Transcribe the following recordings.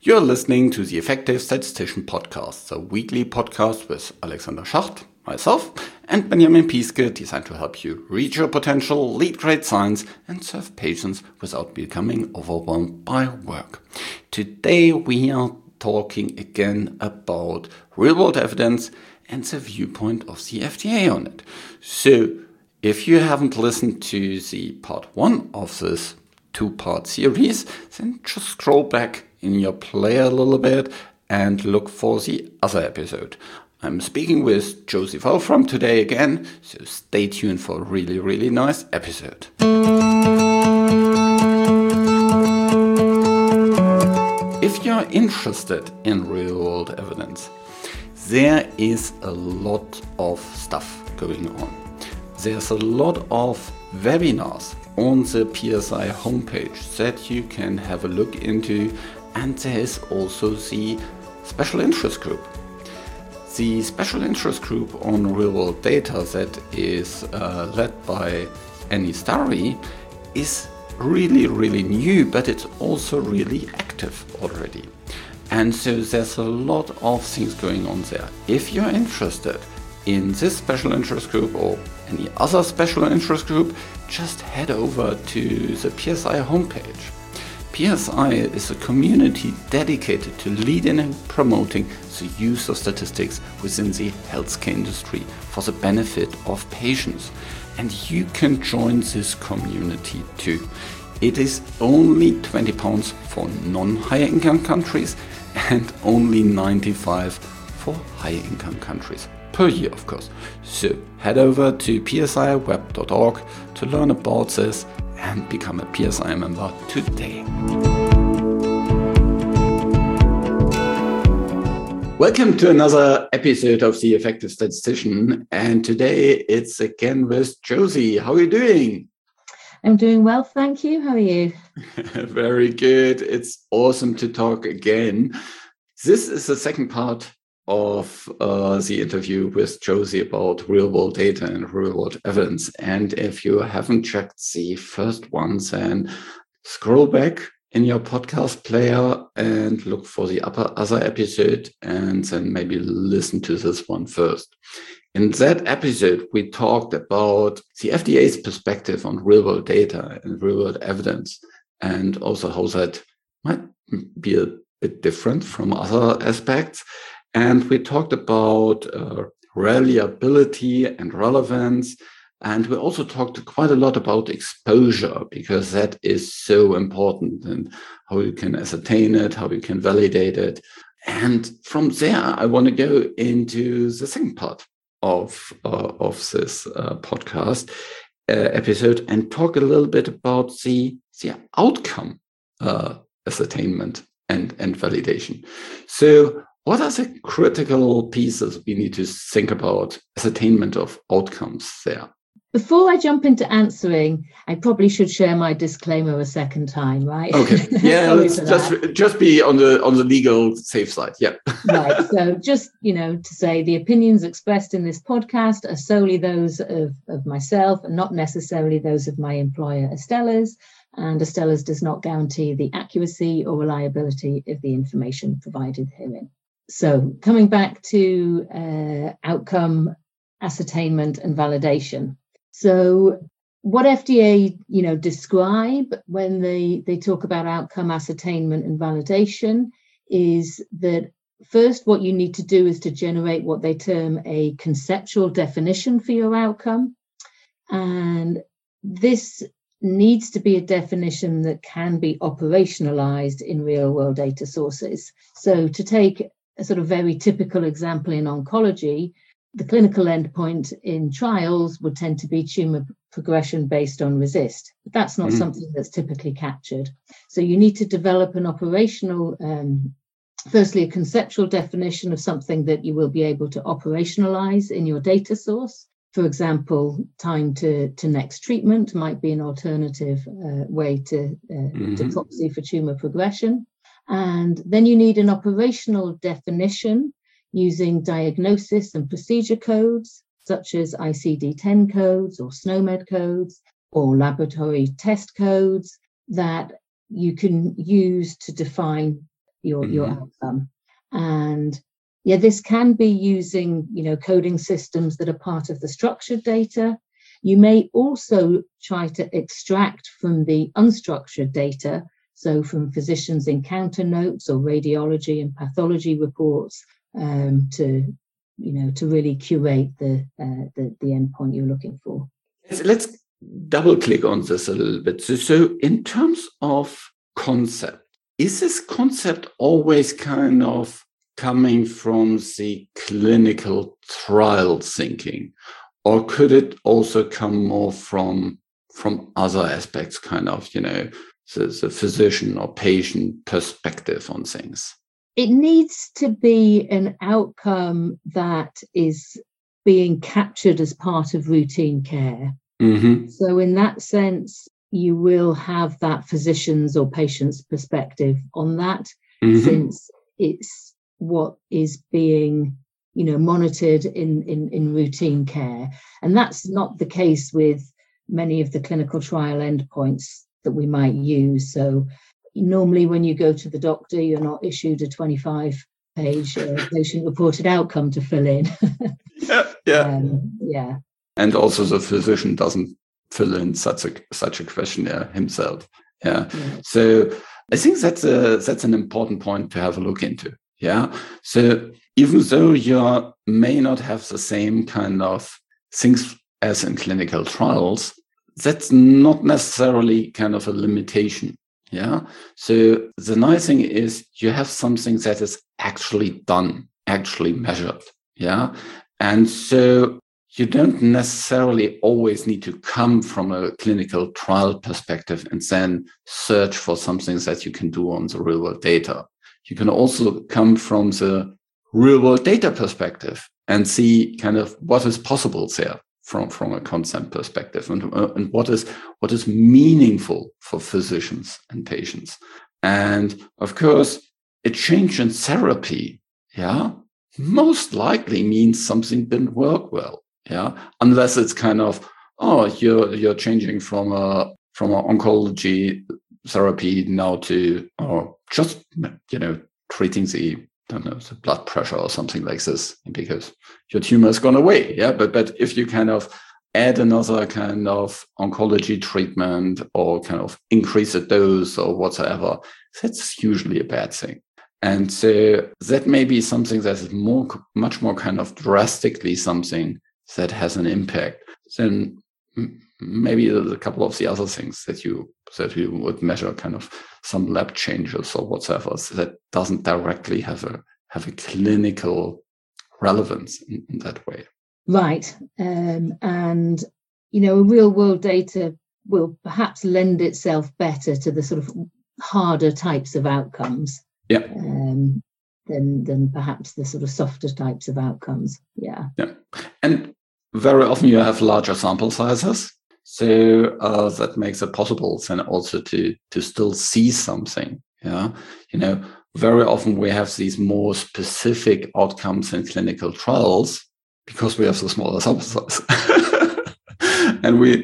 You're listening to the Effective Statistician Podcast, the weekly podcast with Alexander Schacht, myself, and Benjamin Pieske, designed to help you reach your potential, lead great science, and serve patients without becoming overwhelmed by work. Today we are talking again about real-world evidence and the viewpoint of the FDA on it. So, if you haven't listened to the part 1 of this two-part series, then just scroll back in your player a little bit and look for the other episode. I'm speaking with Josie Wolfram today again, so stay tuned for a really, really nice episode. If you're interested in real-world evidence, there is a lot of stuff going on. There's a lot of webinars on the PSI homepage that you can have a look into, and there is also the special interest group. The special interest group on real-world data that is led by Annie Starry is really, really new, but it's also really active already. And so there's a lot of things going on there. If you're interested in this special interest group or any other special interest group, just head over to the PSI homepage. PSI is a community dedicated to leading and promoting the use of statistics within the healthcare industry for the benefit of patients. And you can join this community too. It is only £20 for non-higher income countries and only $95 for higher income countries. Per year, of course. So head over to psiweb.org to learn about this and become a PSI member today. Welcome to another episode of The Effective Statistician, and today it's again with Josie. How are you doing? I'm doing well, thank you. How are you? Very good. It's awesome to talk again. This is the second part of the interview with Josie about real-world data and real-world evidence. And if you haven't checked the first one, then scroll back in your podcast player and look for the other episode, and then maybe listen to this one first. In that episode, we talked about the FDA's perspective on real-world data and real-world evidence, and also how that might be a bit different from other aspects. And we talked about reliability and relevance. And we also talked quite a lot about exposure, because that is so important, and how you can ascertain it, how you can validate it. And from there, I want to go into the second part of this podcast episode and talk a little bit about the outcome ascertainment and validation. So what are the critical pieces we need to think about ascertainment of outcomes there? Before I jump into answering, I probably should share my disclaimer a second time, right? Okay. Yeah, let's just be on the legal safe side. Yeah. Right. So just, to say the opinions expressed in this podcast are solely those of myself and not necessarily those of my employer, Astellas. And Astellas does not guarantee the accuracy or reliability of the information provided herein. So coming back to outcome ascertainment and validation. So what FDA, describe when they talk about outcome ascertainment and validation is that first what you need to do is to generate what they term a conceptual definition for your outcome. And this needs to be a definition that can be operationalized in real-world data sources. So to take a sort of very typical example in oncology, the clinical endpoint in trials would tend to be tumor progression based on RECIST. But that's not something that's typically captured. So you need to develop an operational, firstly, a conceptual definition of something that you will be able to operationalize in your data source. For example, time to next treatment might be an alternative way to proxy for tumor progression. And then you need an operational definition using diagnosis and procedure codes, such as ICD-10 codes or SNOMED codes, or laboratory test codes that you can use to define your outcome. And yeah, this can be using, coding systems that are part of the structured data. You may also try to extract from the unstructured data, so from physicians' encounter notes or radiology and pathology reports, to really curate the endpoint you're looking for. Let's double click on this a little bit. So in terms of concept, is this concept always kind of coming from the clinical trial thinking, or could it also come more from other aspects, kind of, the physician or patient perspective on things? It needs to be an outcome that is being captured as part of routine care. Mm-hmm. So in that sense, you will have that physician's or patient's perspective on that, since it's what is being, monitored in routine care. And that's not the case with many of the clinical trial endpoints that we might use. So normally when you go to the doctor, you're not issued a 25-page patient-reported outcome to fill in. Yeah. And also the physician doesn't fill in such a questionnaire himself. Yeah. So I think that's an important point to have a look into. Yeah. So even though you may not have the same kind of things as in clinical trials, that's not necessarily kind of a limitation. Yeah. So the nice thing is you have something that is actually done, actually measured. Yeah. And so you don't necessarily always need to come from a clinical trial perspective and then search for something that you can do on the real world data. You can also come from the real world data perspective and see kind of what is possible there from a concept perspective, and what is meaningful for physicians and patients. And of course, a change in therapy, most likely means something didn't work well. Unless it's kind of, you're changing from an oncology therapy now to, or just, treating the blood pressure or something like this because your tumor has gone away. But if you kind of add another kind of oncology treatment or kind of increase the dose or whatsoever, that's usually a bad thing. And so that may be something that is much more kind of drastically something that has an impact then maybe there's a couple of the other things that you would measure, kind of some lab changes or whatever, so that doesn't directly have a clinical relevance in that way. Right. And, real world data will perhaps lend itself better to the sort of harder types of outcomes. Yeah. Than perhaps the sort of softer types of outcomes. Yeah. And very often you have larger sample sizes. So that makes it possible then also to still see something. Yeah. Very often we have these more specific outcomes in clinical trials because we have the smaller sample size. And we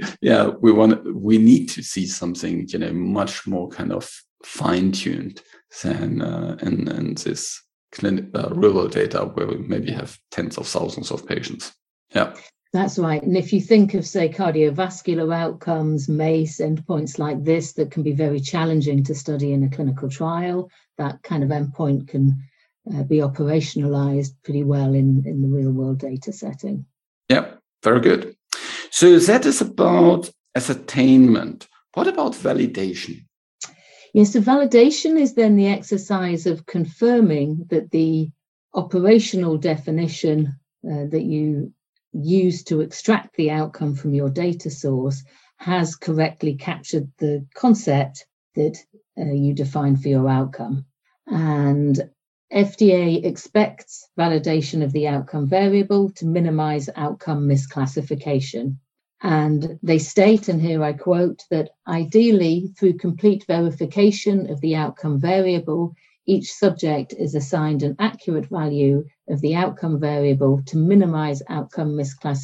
need to see something, much more kind of fine-tuned than in this real world data where we maybe have tens of thousands of patients. Yeah. That's right. And if you think of, say, cardiovascular outcomes, MACE, endpoints like this that can be very challenging to study in a clinical trial, that kind of endpoint can be operationalized pretty well in the real world data setting. Yeah, very good. So that is about ascertainment. What about validation? Yes, so validation is then the exercise of confirming that the operational definition that you use to extract the outcome from your data source has correctly captured the concept that you define for your outcome. And FDA expects validation of the outcome variable to minimize outcome misclassification. And they state, and here I quote, that ideally, through complete verification of the outcome variable, each subject is assigned an accurate value of the outcome variable to minimize outcome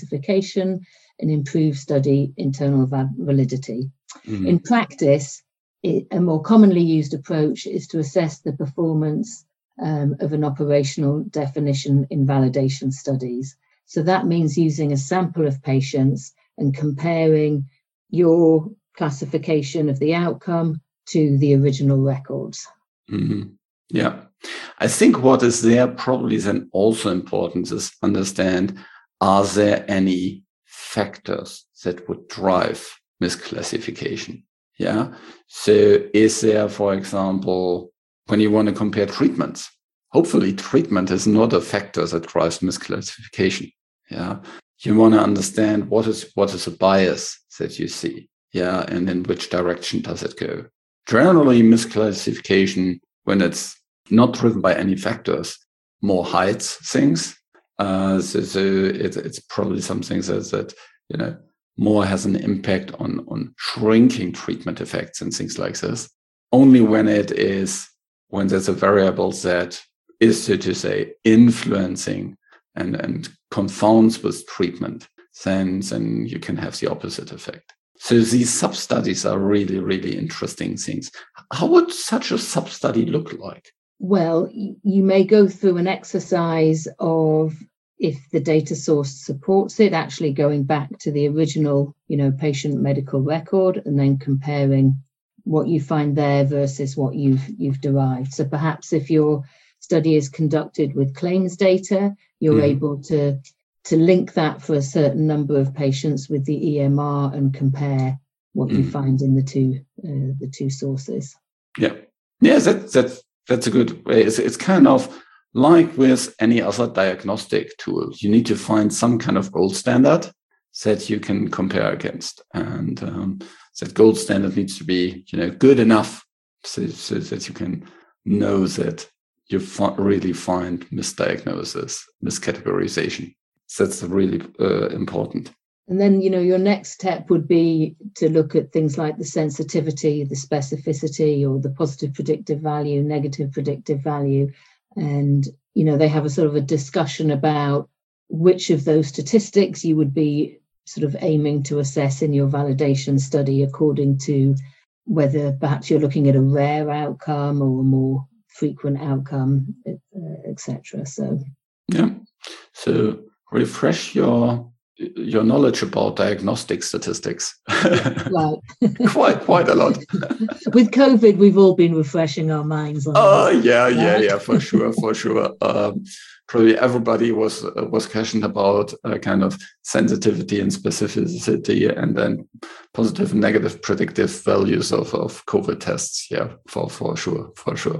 misclassification and improve study internal validity. Mm-hmm. In practice, a more commonly used approach is to assess the performance of an operational definition in validation studies. So that means using a sample of patients and comparing your classification of the outcome to the original records. Mm-hmm. Yeah. I think what is there probably then also important is understand, are there any factors that would drive misclassification? Yeah. So is there, for example, when you want to compare treatments, hopefully treatment is not a factor that drives misclassification. Yeah. You want to understand what is a bias that you see. Yeah. And in which direction does it go? Generally, misclassification, when it's not driven by any factors, more hides things. So it's probably something that more has an impact on shrinking treatment effects and things like this. Only when there's a variable that is, so to say, influencing and confounds with treatment, then you can have the opposite effect. So these sub-studies are really, really interesting things. How would such a sub-study look like? Well, you may go through an exercise of, if the data source supports it, actually going back to the original, patient medical record and then comparing what you find there versus what you've derived. So perhaps if your study is conducted with claims data, you're able to link that for a certain number of patients with the EMR and compare what you find in the two sources. Yeah, that's a good way. It's kind of like with any other diagnostic tool. You need to find some kind of gold standard that you can compare against, and that gold standard needs to be good enough so that you can know that you really find misdiagnosis, miscategorization. So that's really important. And then, your next step would be to look at things like the sensitivity, the specificity, or the positive predictive value, negative predictive value. And, they have a sort of a discussion about which of those statistics you would be sort of aiming to assess in your validation study, according to whether perhaps you're looking at a rare outcome or a more frequent outcome, etc. So, yeah. So refresh your knowledge about diagnostic statistics. Right. quite a lot. With COVID, we've all been refreshing our minds on yeah, for sure. Probably everybody was questioned about kind of sensitivity and specificity, and then positive and negative predictive values of COVID tests. Yeah, for sure.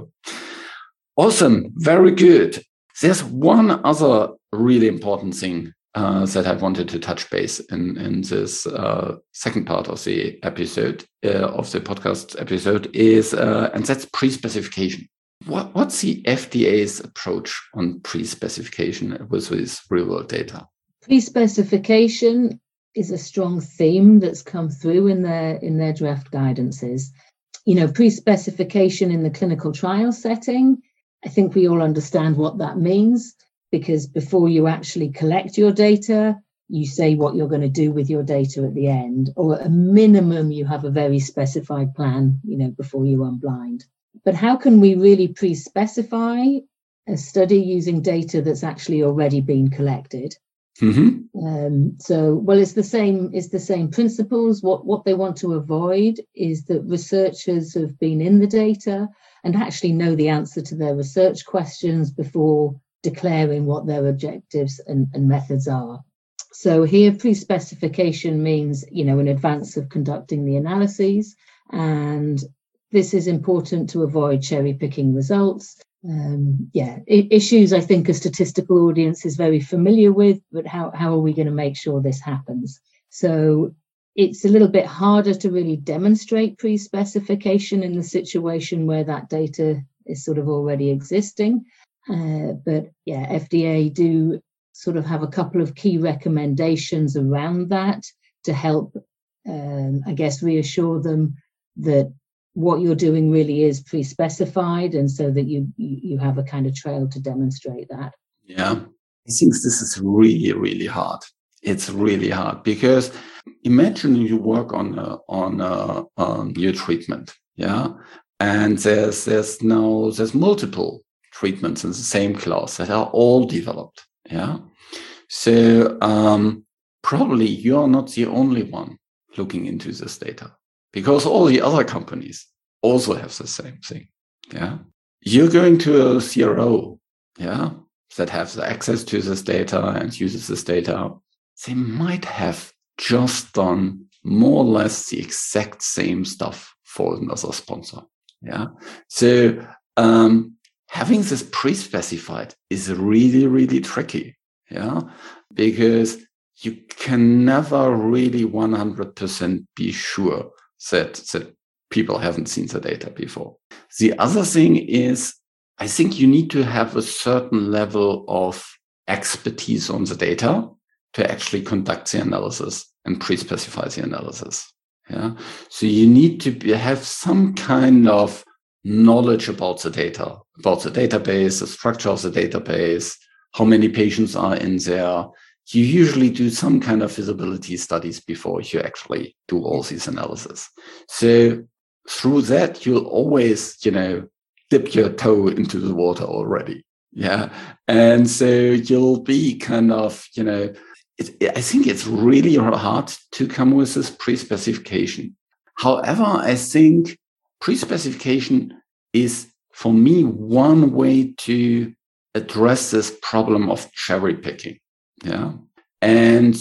Awesome, very good. There's one other really important thing that I wanted to touch base in this second part of the episode, of the podcast episode, is and that's pre-specification. What's the FDA's approach on pre-specification with real-world data? Pre-specification is a strong theme that's come through in their draft guidances. Pre-specification in the clinical trial setting, I think we all understand what that means, because before you actually collect your data, you say what you're going to do with your data at the end, or at a minimum, you have a very specified plan, before you unblind. But how can we really pre-specify a study using data that's actually already been collected? It's the same principles. What they want to avoid is that researchers have been in the data and actually know the answer to their research questions before declaring what their objectives and methods are. So here, pre-specification means, in advance of conducting the analyses, and this is important to avoid cherry-picking results. Issues I think a statistical audience is very familiar with, but how are we going to make sure this happens? So it's a little bit harder to really demonstrate pre-specification in the situation where that data is sort of already existing. FDA do sort of have a couple of key recommendations around that to help, reassure them that what you're doing really is pre-specified, and so that you have a kind of trail to demonstrate that. Yeah, I think this is really, really hard. It's really hard because imagine you work on your treatment. yeah, and there's multiple treatments in the same class that are all developed, yeah. So probably you are not the only one looking into this data, because all the other companies also have the same thing, yeah. You're going to a CRO, yeah, that has the access to this data and uses this data. They might have just done more or less the exact same stuff for another sponsor, yeah. So having this pre-specified is really, really tricky, yeah, because you can never really 100% be sure that people haven't seen the data before. The other thing is, I think you need to have a certain level of expertise on the data to actually conduct the analysis and pre-specify the analysis. Yeah. So you need to have some kind of knowledge about the data, about the database, the structure of the database, how many patients are in there. You usually do some kind of feasibility studies before you actually do all these analysis. So through that, you'll always, dip your toe into the water already. Yeah. And so you'll be kind of, I think it's really hard to come with this pre-specification. However, I think pre-specification is, for me, one way to address this problem of cherry picking. Yeah. And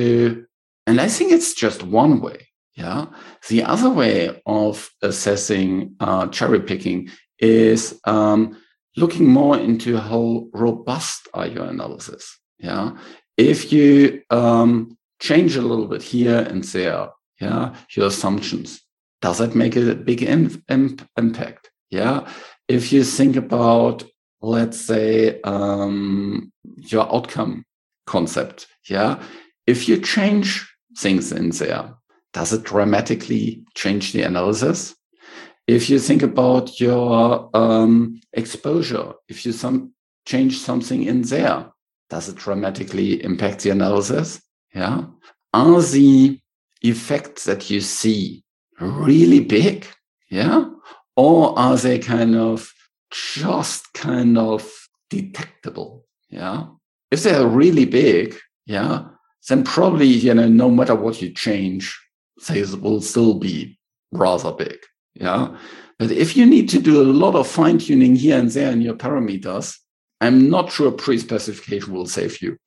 I think it's just one way. Yeah. The other way of assessing cherry picking is looking more into how robust are your analysis. Yeah. If you change a little bit here and there, yeah, your assumptions, does that make a big impact? Yeah. If you think about, let's say, your outcome concept, yeah, if you change things in there, does it dramatically change the analysis? If you think about your exposure, if you change something in there, does it dramatically impact the analysis? Yeah. Are the effects that you see really big? Yeah. Or are they just kind of detectable? Yeah. If they're really big, yeah, then probably, no matter what you change, they will still be rather big. Yeah. But if you need to do a lot of fine tuning here and there in your parameters, I'm not sure pre-specification will save you.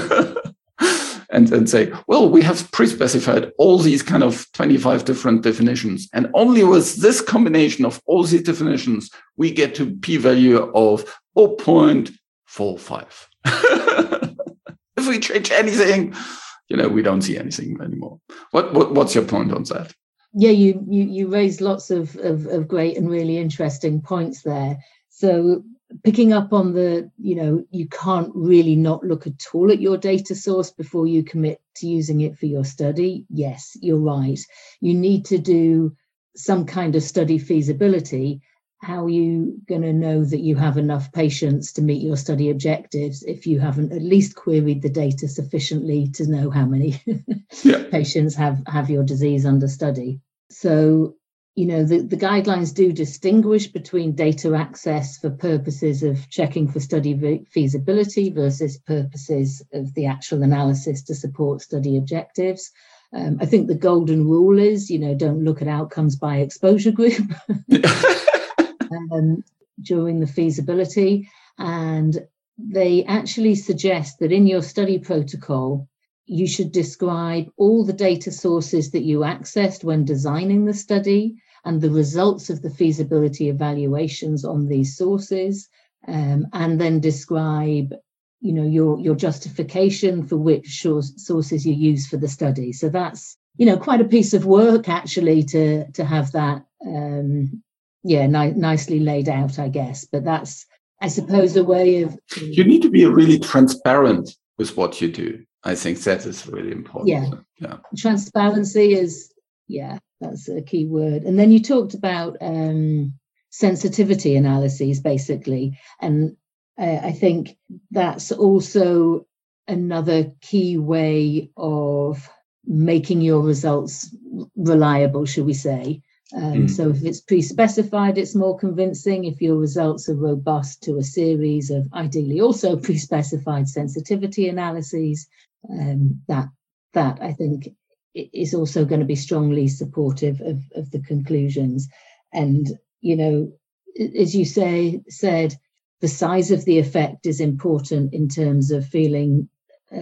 and say, well, we have pre-specified all these kind of 25 different definitions. And only with this combination of all these definitions, we get to p-value of 0.45. If we change anything, we don't see anything anymore. What's your point on that? Yeah, you raised lots of great and really interesting points there. So picking up on you can't really not look at all at your data source before you commit to using it for your study. Yes, you're right. You need to do some kind of study feasibility. How are you going to know that you have enough patients to meet your study objectives if you haven't at least queried the data sufficiently to know how many patients have your disease under study? So, the guidelines do distinguish between data access for purposes of checking for study feasibility versus purposes of the actual analysis to support study objectives. I think the golden rule is, don't look at outcomes by exposure group. During the feasibility, and they actually suggest that in your study protocol, you should describe all the data sources that you accessed when designing the study and the results of the feasibility evaluations on these sources, and then describe, your justification for which sources you use for the study. So that's, quite a piece of work actually to have that nicely laid out, I guess. But that's, I suppose, a way of... You need to be really transparent with what you do. I think that is really important. Yeah. Transparency is, that's a key word. And then you talked about sensitivity analyses, basically. And I think that's also another key way of making your results reliable, should we say. So if it's pre-specified, it's more convincing. If your results are robust to a series of ideally also pre-specified sensitivity analyses, that I think is also going to be strongly supportive of the conclusions. And, as you said, the size of the effect is important in terms of feeling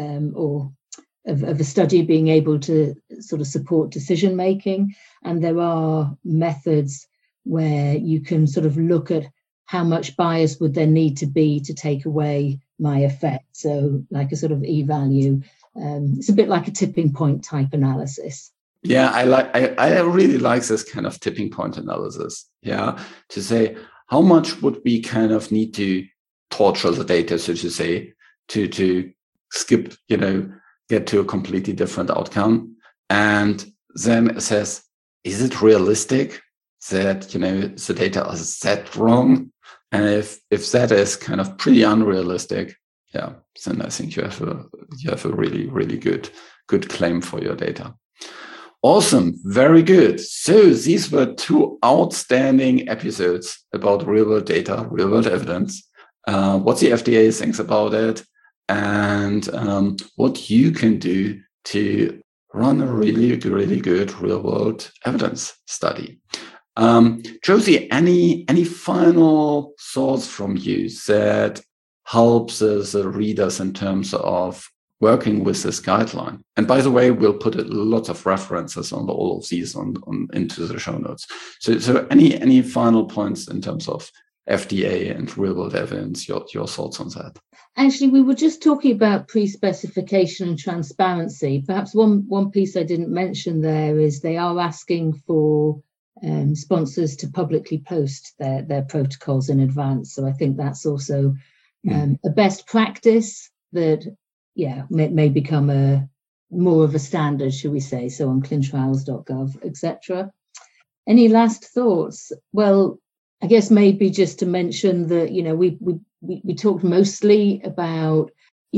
or of a study being able to sort of support decision making. And there are methods where you can sort of look at how much bias would there need to be to take away my effect. So like a sort of e-value. It's a bit like a tipping point type analysis. Yeah, I really like this kind of tipping point analysis. Yeah, to say how much would we kind of need to torture the data, so to say, to skip, get to a completely different outcome, and then assess, is it realistic that, the data are set wrong? And if that is kind of pretty unrealistic, yeah, then I think you have a really, really good claim for your data. Awesome. Very good. So these were 2 outstanding episodes about real-world data, real-world evidence, what the FDA thinks about it, and what you can do to run a really, really good real-world evidence study. Josie, any final thoughts from you that helps the readers in terms of working with this guideline? And by the way, we'll put lots of references on all of these into the show notes. So any final points in terms of FDA and real-world evidence, your thoughts on that? Actually, we were just talking about pre-specification and transparency. Perhaps one piece I didn't mention there is they are asking for sponsors to publicly post their protocols in advance. So I think that's also a best practice that, may become more of a standard, should we say, so on clinicaltrials.gov, etc. Any last thoughts? Well, I guess maybe just to mention that, we talked mostly about,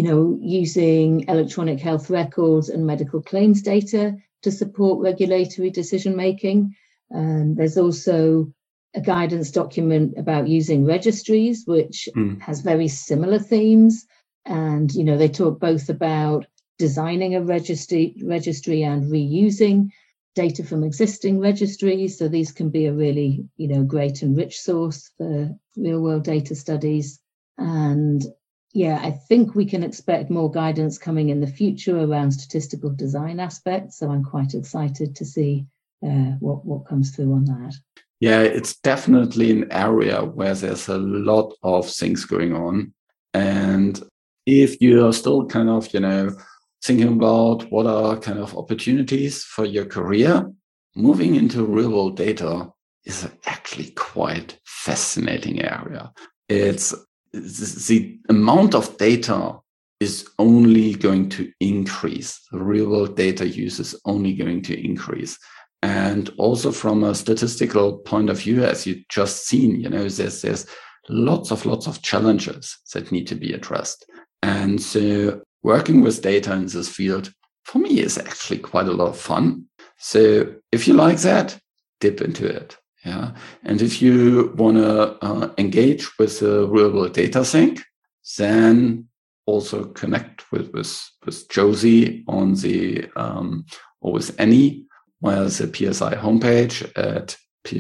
using electronic health records and medical claims data to support regulatory decision making. There's also a guidance document about using registries, which has very similar themes. And, they talk both about designing a registry and reusing data from existing registries. So these can be a really, great and rich source for real world data studies. And I think we can expect more guidance coming in the future around statistical design aspects. So I'm quite excited to see what comes through on that. Yeah, it's definitely an area where there's a lot of things going on. And if you are still kind of, thinking about what are kind of opportunities for your career, moving into real world data is actually quite fascinating area. It's the amount of data is only going to increase. The real world data use is only going to increase. And also from a statistical point of view, as you just seen, there's lots of challenges that need to be addressed. And so working with data in this field, for me, is actually quite a lot of fun. So if you like that, dip into it. Yeah. And if you want to engage with the real world data sync, then also connect with Josie on the or with Annie via the PSI homepage at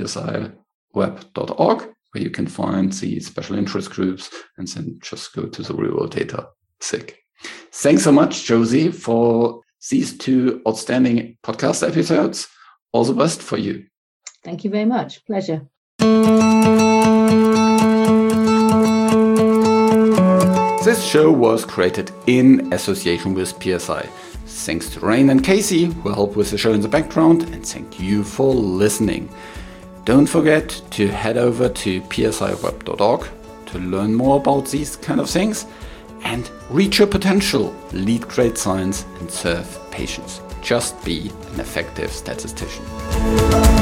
psiweb.org, where you can find the special interest groups, and then just go to the real world data sync. Thanks so much, Josie, for these 2 outstanding podcast episodes. All the best for you. Thank you very much. Pleasure. This show was created in association with PSI. Thanks to Rain and Casey, who help with the show in the background, and thank you for listening. Don't forget to head over to psiweb.org to learn more about these kind of things and reach your potential, lead great science, and serve patients. Just be an effective statistician.